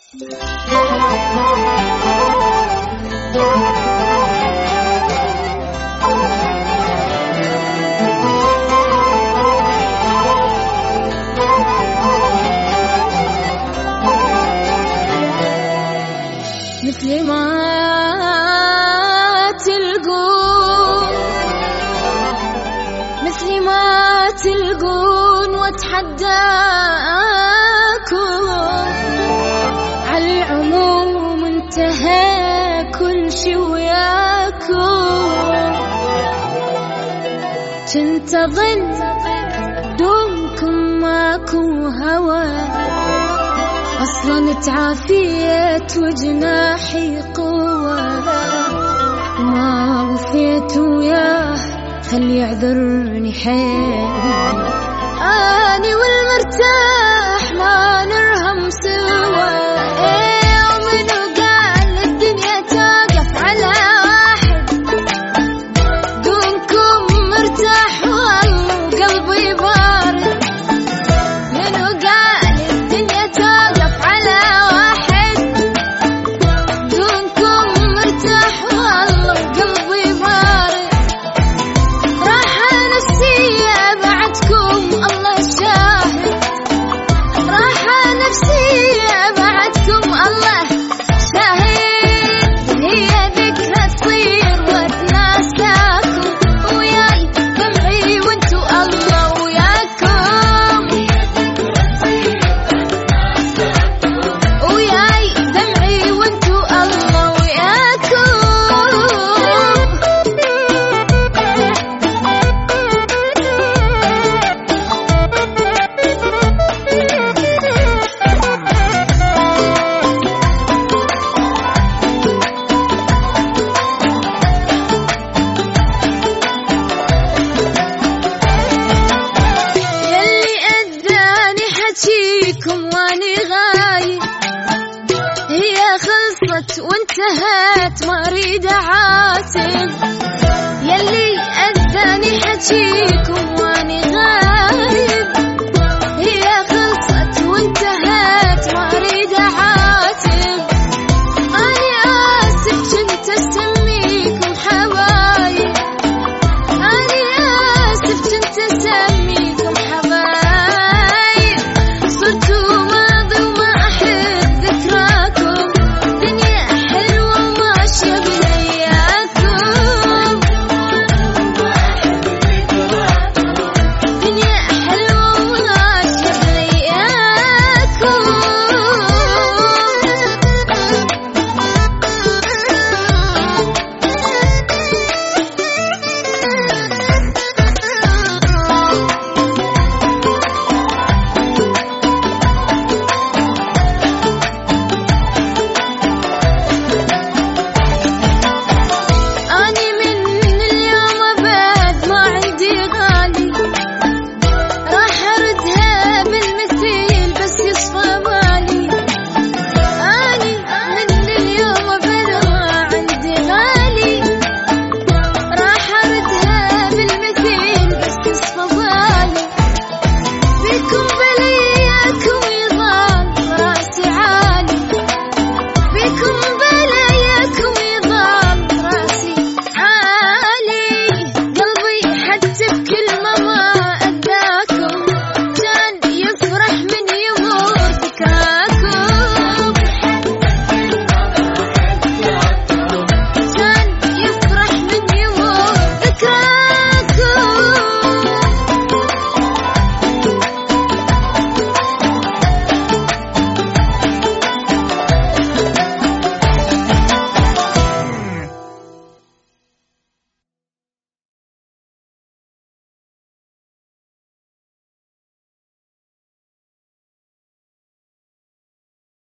مثل ما تلقون واتحداكم على العموم انتهى كل شي وياكم. كنت اظن دومكم ماكو هوى، اصلا تعافيت وجناحي قوة، ما وفيت وياه خلي يعذرني حيل. اني والمرتاح ما نرهم سوا، ومنو قال الدنيا توقف على واحد؟ دونكم مرتاح والله وقلبي بارد. منو قال الدنيا توقف على واحد؟ دونكم مرتاح والله وقلبي بارد. راحة نفسية بعدكم الله شاهد، راحة نفسية بعدكم الله شاهد. هي ذكرى تصير واتناساكم، وياي دمعي وانتو الله وياكم، وياي دمعي وانتو الله وياكم. يلي أداني حجيكم واني غايب، هي خلصت وانتهت ما اريد اعاتب. يلي أداني حجيكم واني غايب،